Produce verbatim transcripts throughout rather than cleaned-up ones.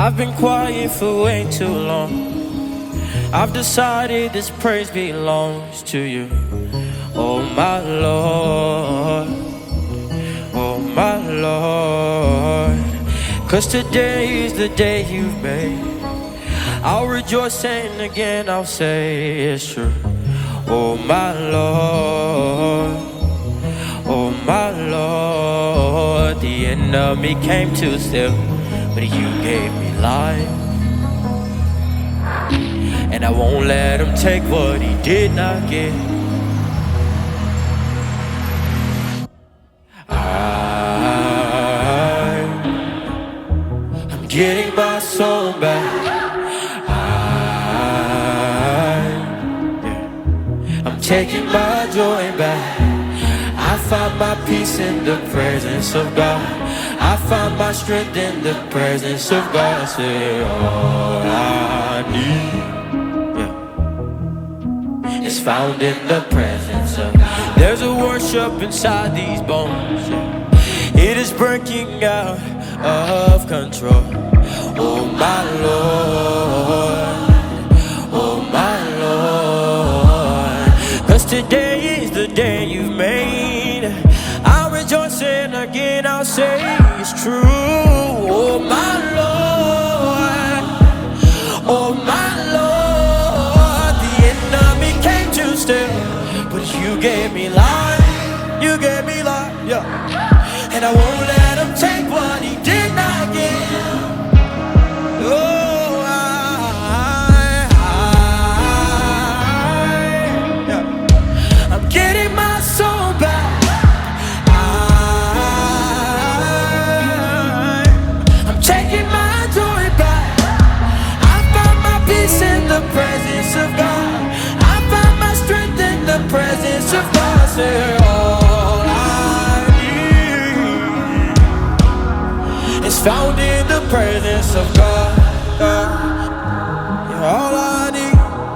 I've been quiet for way too long. I've decided this praise belongs to you. Oh my Lord, oh my Lord. Cause today is the day you've made. I'll rejoice and again I'll say it's true. Oh my Lord, oh my Lord. The enemy came to steal, but you gave me life. And I won't let him take what he did not get. I, I'm getting my soul back. Taking my joy back. I find my peace in the presence of God. I find my strength in the presence of God. I say all I need, yeah, is found in the presence of God. There's a worship inside these bones, yeah. It is breaking out of control. Oh my Lord, oh my Lord. Cause today is the day you've made. I'll rejoice and again I'll say it's true. Oh my Lord, oh my Lord. The enemy came to steal, but you gave me life. You gave me life, yeah. And I won't let him take what he did not give. Oh, getting my soul back. I, I'm taking my joy back. I found my peace in the presence of God. I found my strength in the presence of God. Say all I need is found in the presence of God. Yeah, all I need.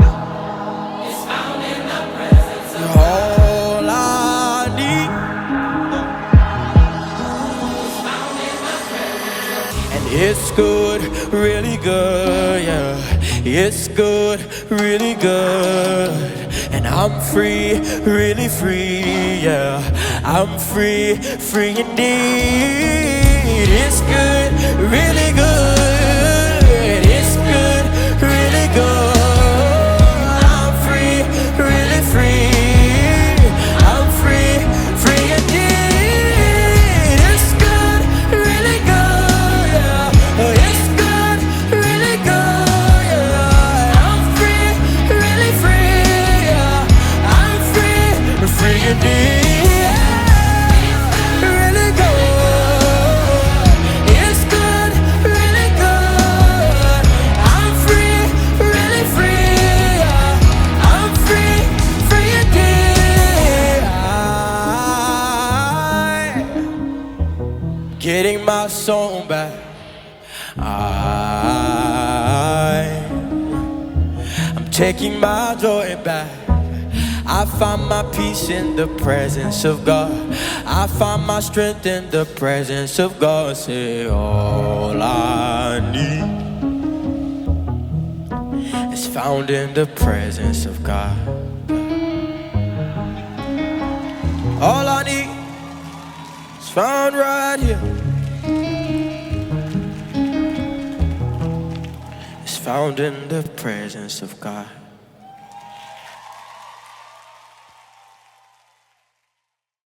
It's good, really good, yeah. It's good, really good. And I'm free, really free, yeah. I'm free, free indeed. It's good, really good. It's good, really good. I'm free, really free. I'm free, free indeed. It's good, really good. It's good, really good, yeah. I'm free, really free, yeah. I'm free, free indeed, really good. It's good, really good. I'm free, really free, yeah. I'm free, free indeed. I, getting my soul back. I, I'm taking my joy back. I find my peace in the presence of God. I find my strength in the presence of God. Say all I need is found in the presence of God. All I need is found right here. Found in the presence of God.